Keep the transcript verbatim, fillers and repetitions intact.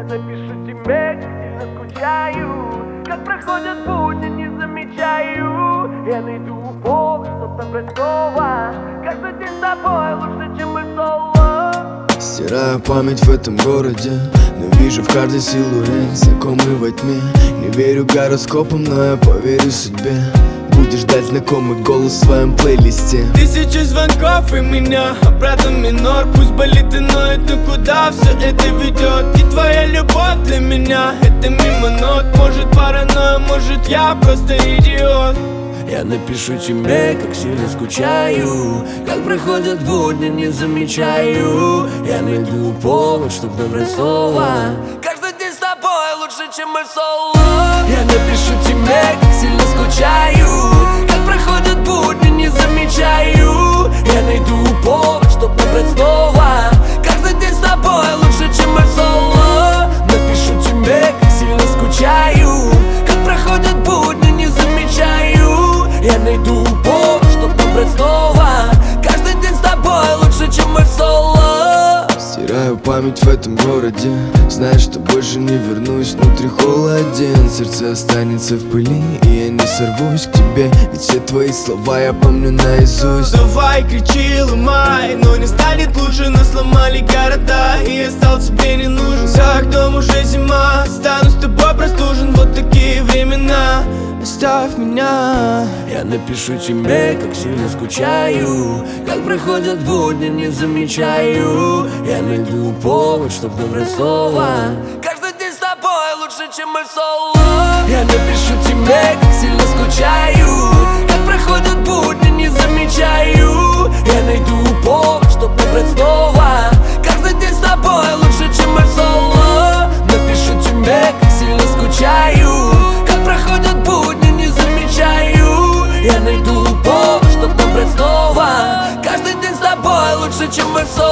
напишу тебе, как сильно скучаю. Как проходят будни, не замечаю. Я найду повод, чтоб набрать снова. Каждый день с тобой лучше, чем мы соло. Стираю память в этом городе, но вижу в каждой силуэт знакомый во тьме. Не верю гороскопам, но я поверю судьбе. Будешь ждать знакомый голос в своем плейлисте. Тысячи звонков и меня обратно минор. Пусть болит и ноет, но куда все это ведет? И твоя любовь для меня это мимо нот. Может паранойя, может я просто идиот. Я напишу тебе, как сильно скучаю. Как проходят будни, не замечаю. Я найду повод, чтоб набрать снова. Каждый день с тобой лучше, чем мы соло. Я напишу тебе, как сильно скучаю. Как проходят будни, не замечаю. Я найду повод, чтоб набрать снова. Каждый день с тобой лучше, чем мы соло. Напишу тебе, как сильно скучаю. Как проходят будни, не замечаю. Я найду повод, чтоб набрать снова. Каждый день с тобой лучше, чем мы соло. Стираю память в этом городе, знаешь, что больше не вернусь. Внутри холоден, сердце останется в пыли, и я не сорвусь к тебе, ведь все твои слова я помню наизусть. Давай, кричи, ломай, но не станет лучше. Нас сломали города, и я стал тебе не нужен. За окном уже зима, стану с тобой простужен. Вот такие времена, оставь меня. Я напишу тебе, как сильно скучаю. Как проходят будни, не замечаю. Я найду повод, чтоб набрать снова. Каждый день с тобой лучше, чем мы соло. Я напишу тебе, как сильно скучаю. Как проходят будни, не замечаю. Я найду повод, чтоб набрать снова. Каждый день с тобой лучше, чем мы соло. Напишу тебе, как сильно скучаю. Как проходят будни, не замечаю. Я найду повод, чтоб набрать снова. Каждый день с тобой лучше, чем мы соло.